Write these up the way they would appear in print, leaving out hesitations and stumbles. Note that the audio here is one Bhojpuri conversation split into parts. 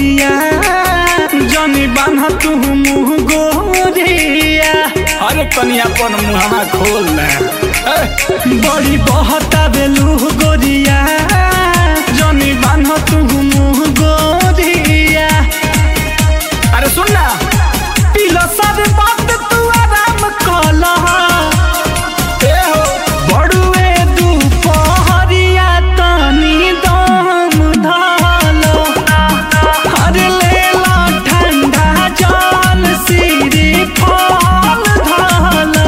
गोरिया जनी बान्हा तू मुँह गोरिया। अरे कनिया अपन मुहावा खोल ना। बड़ी बहता बेलू गोरिया जनी बान्हा तू मुँह गोरिया। अरे सुन ना पीला सारे बात तू आराम कला हो बड़ुए दुपहरिया तनी दम धालो। अरे लेला ठंडा जल सिरी फल धालो।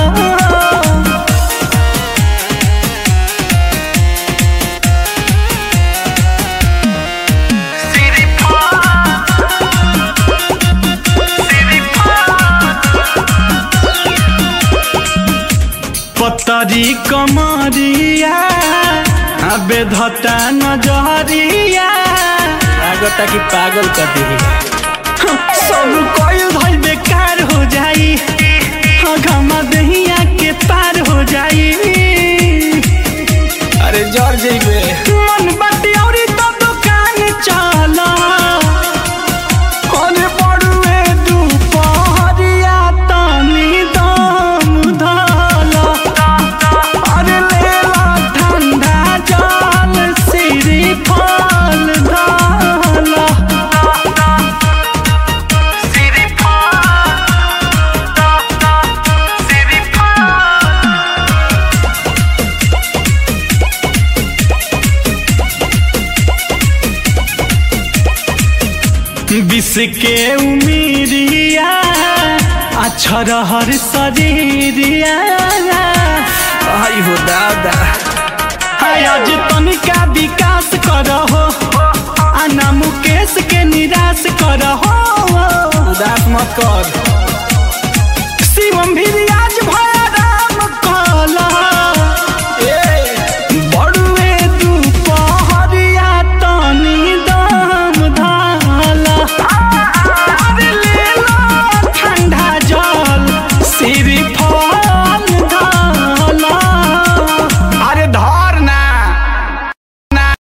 पतरी कमरिया बेधता नजरिया लागता कि पागल कर दी। सब कोई भाई बेकार हो जाई घमा दहिया के पार हो जाई। अरे जर जइबे मन बाटी औरी तो दुकान चला। अरे बड़ुए दुपहरिया तनी दम धाला। अरे लेला ठंडा जल सिरी फल धाला। विष के उमीरिया अच्छा रहर शरीरिया। आई हो दादा आज तनिका विकास करहो आना मुकेश के निराश करहो। उदास मत कर। शिवम भी